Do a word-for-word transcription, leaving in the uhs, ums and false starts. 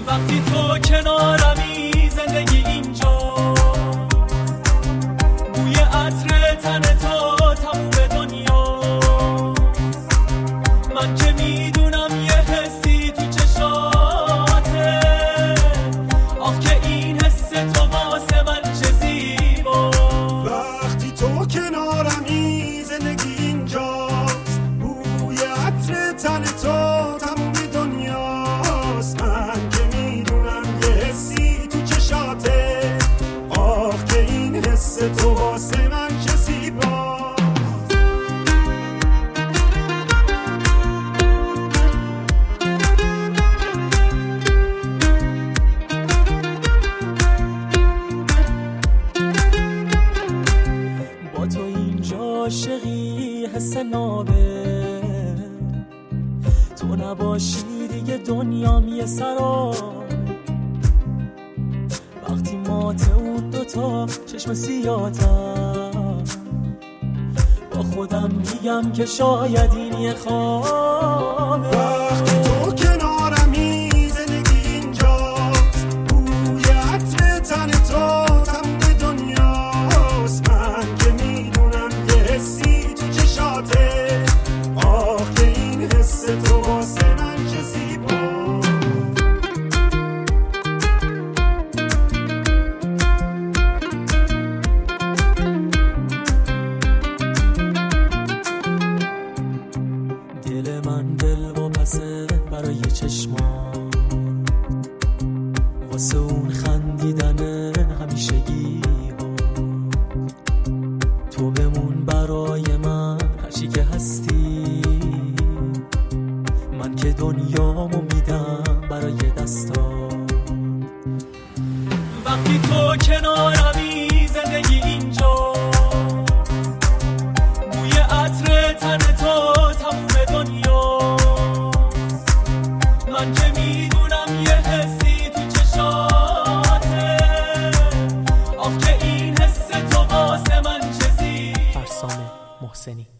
وقتی تو کنارمی زندگی اینجا، بوی عطر تن تو تموم دنیا. من که میدونم یه حسی تو چشاته، آخ که این حس تو واسه من چه زیبا. وقتی تو کنارمی زندگی اینجاست، بوی عطر تن تو تموم دنیاست. من که میدونم یه حسی تو چشاته، آخ که این حس تو واسه من چه زیبا. با تو اینجا عاشقی حس نابه، تو نباشی دیگه دنیام یه سرا. وقتی مات اون دوتا چشم سیاتم، با خودم میگم که شاید این یه خوابه. وقتی تو کنارمی زندگی اینجاست، بوی عطر تن تو تموم دنیاست. من که میدونم یه حسی تو چشاته، آخ که این حس تو واسه من چه زیبا. دل من دل و پسه برای چشمان، واسه اون خندیدن همیشگی ها. تو بمون برای من هرچی که هستی، من که دنیامو میدم برای دستا. وقتی تو کنارمی زندگی اینجا، بوی عطر تن تو تموم دنیا. من که میدونم یه حسی تو چشاته، آخ که این حس تو واسه من چه زیبا. فرسانه محسنی.